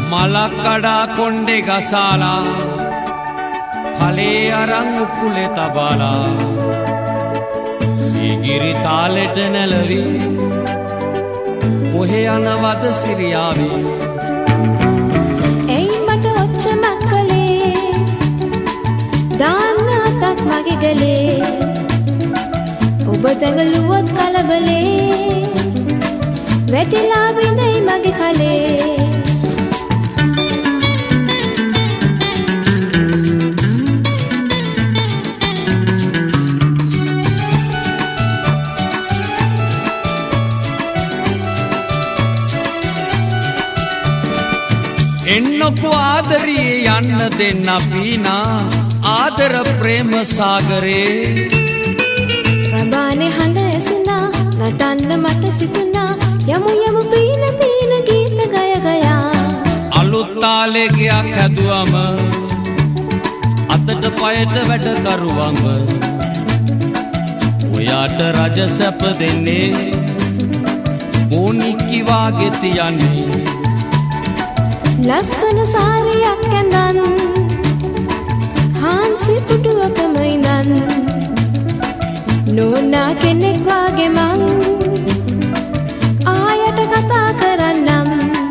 මලකඩා කොණ්ඩේ ගසාලා කලේ අරන් උකුලේ තබාලා සීගිරි තාලෙට නැලවි ඔහෙ යනවද සිරියාවේ ඇයි මට ඔච්චමක් කලේ දාන්න අතක් මගේ ගලේ ඔබ දඟලුවොත් කලබලේ වැටිලා බිඳයි මගේ කලේ එන්නකෝ ආදරියේ යන්න දෙන්න පීනා ආදර ප්‍රේම සාගරේ රබානේ හඬ ඇසුණා නටන්න මට සිතුණා යමු යමු පීන පීන ගීත ගය ගයා අලුත් තාලේ ගයක් හැදුවම අතට පයට වැඩ කරුවම ඔයාට රජ සැප දෙන්නේ ඕනික්කි වාගේ තියන්නේ ලස්සන සාරියක් ඇඳන් හාන්සි පුටුවකම ඉඳන් නෝනා කෙනෙක් වාගේ මං ආයට කතා කරන්නම්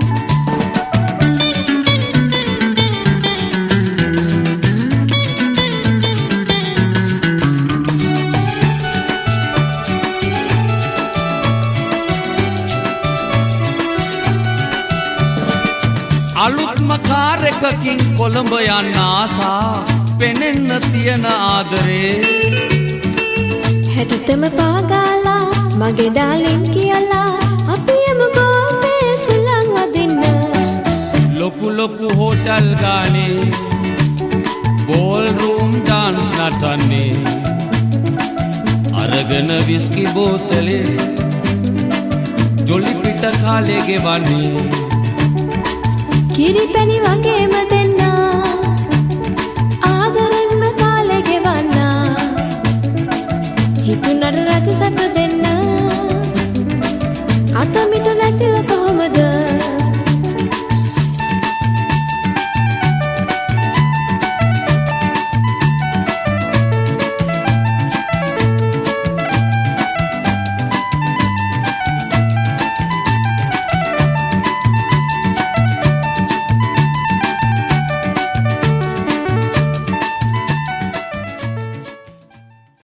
අලුත්ම කාර් එකකින් කොළඹ යන්න ආසා පෙනෙන්න තියෙන ආදරේ හැටටම පාගාලා මගේ ඩාලින් කියලා අපි යමු ගෝපේ සුළං අදින්න ලොකු ලොකු හෝටල් ගානේ බෝල් රූම් ඩාන්ස් නටන්නේ අරගෙන විස්කි බෝතලේ ජොලි පිට කාලේ ගෙවන්නේ කිරි පැණි වගේම